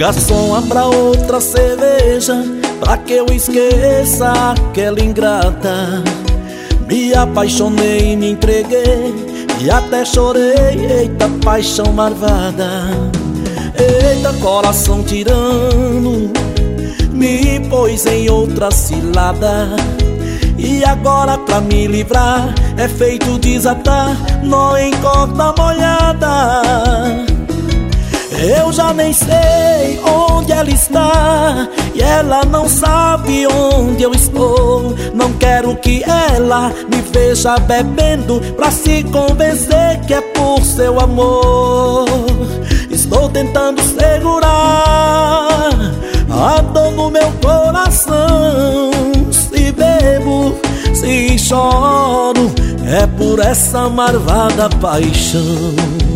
Garçom, abra outra cerveja, pra que eu esqueça aquela ingrata. Me apaixonei, me entreguei e até chorei, eita paixão marvada. Eita coração tirano, me pôs em outra cilada. E agora pra me livrar é feito desatar nó em corda molhada. Eu já nem sei onde ela está e ela não sabe onde eu estou. Não quero que ela me veja bebendo pra se convencer que é por seu amor. Estou tentando segurar a dor no meu coração. Se bebo, se choro, é por essa marvada paixão.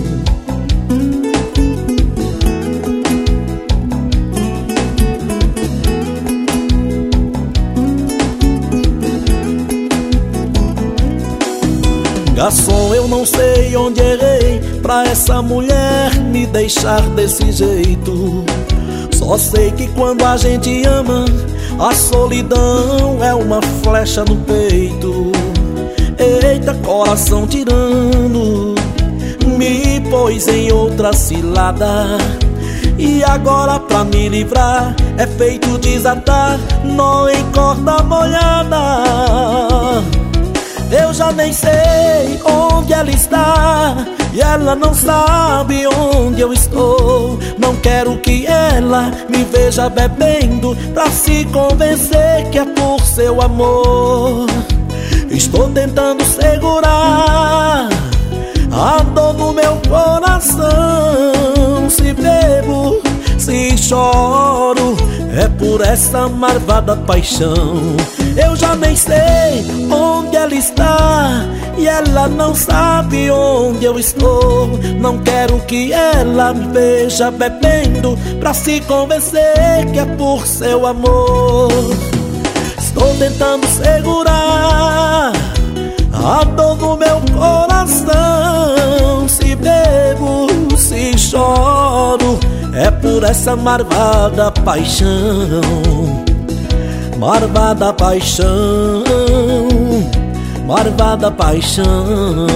Garçom, eu não sei onde errei pra essa mulher me deixar desse jeito. Só sei que quando a gente ama, a solidão é uma flecha no peito. Eita coração tirano, me pôs em outra cilada. E agora pra me livrar é feito desatar nó em corda molhada. Eu já nem sei onde ela está e ela não sabe onde eu estou. Não quero que ela me veja bebendo pra se convencer que é por seu amor. Estou tentando segurar a dor no meu coração. Se bebo, se choro, é por essa marvada paixão. Eu já nem sei onde ela está e ela não sabe onde eu estou. Não quero que ela me veja bebendo pra se convencer que é por seu amor. Estou tentando segurar a dor do meu coração. Se bebo, se choro, é por essa marvada paixão. Marvada paixão, marvada paixão,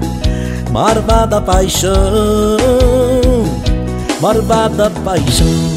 marvada paixão, marvada paixão.